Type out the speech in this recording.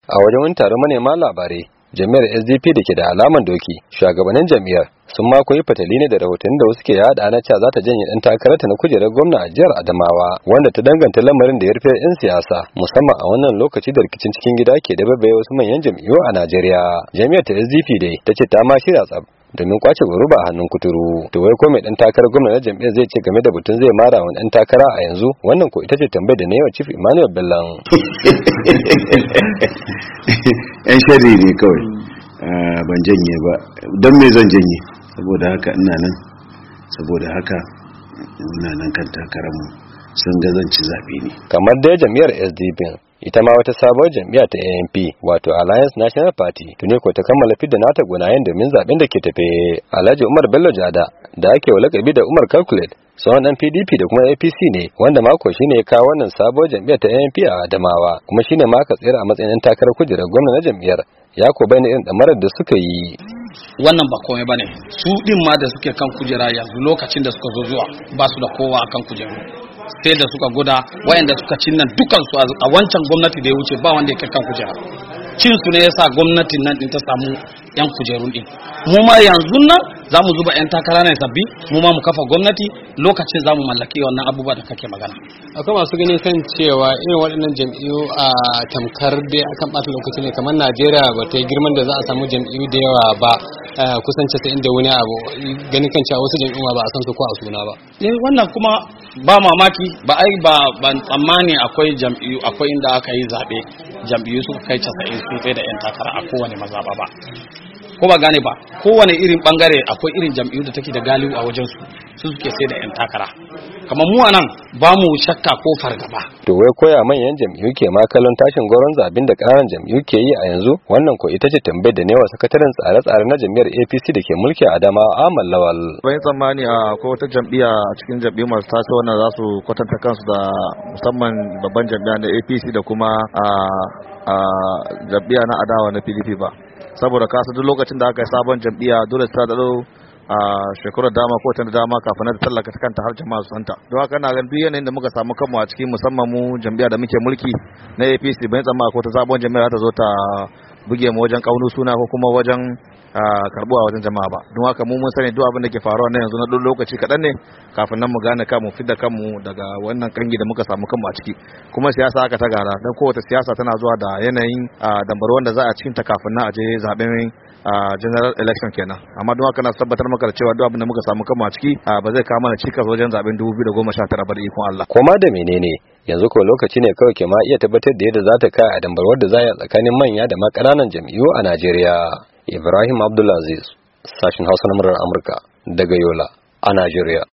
a wajen wani taron manema labarai jami'ar SDP da ke da alaman doki shugabannin jami'ar sun ma koyi fatali ne da rahotannin da wasu ke yada na cewa za ta janye dan takararta na kujerar gwamna a jihar Adamawa wanda ta danganta lamarin da ya rufe 'yan siyasa musamman a wannan lokaci da rikicin cikin gida ke da babbaye wasu manyan jam'iyyu a Najeriya. Jami'ar ta SDP dai ta ce ta ma shirya tsab domin kwace goruba a hannun kuturu. To wai ko mai dan takarar gwamna na jam'iyyar zai ce game da batun zai mara wa dan takara a yanzu? Wannan ko ita ce tambayar da na yi wa Chief Emmanuel Bello. Yan shari ne kawai, ban janye ba. Don me zan janye? Saboda haka ina nan kan takararmu sun ga zan ci zaɓe ne. Kamar dai jam'iyyar SDP ita ma wata sabuwar jam'iyya ta ANP wato Alliance National Party tuni ko ta kammala fidda nata gunayen domin zaben da ke tafe. Alhaji Umar Bello Jada da ake wa lakabi da Umar Calculate sauran dan PDP da kuma APC ne wanda mako shine ya kawo wannan sabuwar jam'iyyar ta ANP a Adamawa kuma shine ma aka tsira a matsayin takarar kujerar gwamna na jam'iyyar ya ko bayyana irin damarar da suka yi. Wannan ba komai bane, su din ma da suke kan kujera yanzu lokacin da suka zo zuwa ba su da kowa akan kujeru sai da suka guda wayanda suka cin nan dukansu a wancan gwamnati da ya wuce ba wanda yake kan kujera. Cin su ne yasa gwamnatin nan din ta samu yan kujerun din. Mu ma yanzu nan za mu zuba yan takara ne sabbi, mu ma mu kafa gwamnati lokacin za mu mallaki wannan abubuwa da kake magana. Akwai masu ganin kan cewa irin waɗannan jam'iyyu a tamkar dai akan ɓata lokaci ne kamar Najeriya ba ta yi girman da za a samu jam'iyyu da yawa ba kusan 90 da wani abu ganin kan cewa wasu jam'iyyu ba a san su ko a suna ba. Wannan kuma ba mamaki ba ban tsammani akwai jam'iyyu akwai inda aka yi zaɓe jam'iyyu suka kai 90 sun tsaye da 'yan takara a kowane mazaba ba. Ko ba gane ba, kowane irin bangare akwai irin jam'iyyu da take da galihu a wajen su suke sai da 'yan takara. Kamar mu anan ba mu shakka ko fargaba. To wai koya manyan jam'iyyu ke ma kallon tashin goron zabin da ƙananan jam'iyyu ke yi a yanzu? Wannan ko ita ce tambayar da newa sakataren tsare-tsare na jam'iyyar APC da ke mulki a Adamawa Ahmad Lawal. Bai tsammani ko wata jam'iyya a cikin jam'iyyu masu tasowa wannan za su kwatanta kansu da musamman babban jam'iyya na APC da kuma jam'iyya na adawa na PDP ba. Saboda kasa duk lokacin da aka yi sabon jam'iyya dole ta dado a shekarar dama ko ta dama kafin na tallaka ta kanta har jama'a su santa. Don haka na ganin duk yanayin da muka samu kanmu a cikin musamman mu jam'iyya da muke mulki na APC bai tsamma ko ta sabon jam'iyya ta zo ta buge mu wajen kaunu suna ko kuma wajen karbuwa wajen jama'a ba. Don haka mu mun sani duk abin da ke faruwa na yanzu na duk lokaci kaɗan ne kafin nan mu gane kanmu fidda kanmu daga wannan kangi da muka samu kanmu a ciki. Kuma siyasa haka ta gara don kowace siyasa tana zuwa da yanayin dambarwan da za a cikin ta kafin nan a je zaben general election kenan. Amma don haka na tabbatar maka da cewa duk abin da muka samu kanmu a ciki ba zai kawo mana cikas wajen zaben 2019 ba da ikon Allah. Koma da menene yanzu ko lokaci ne kawai ke ma iya tabbatar da yadda za ta kai a dambarwar da za a tsakanin manya da ma ƙananan jam'iyyu a Najeriya. Ibrahim Abdulaziz, sashin Hausa na murar Amurka daga Yola a Najeriya.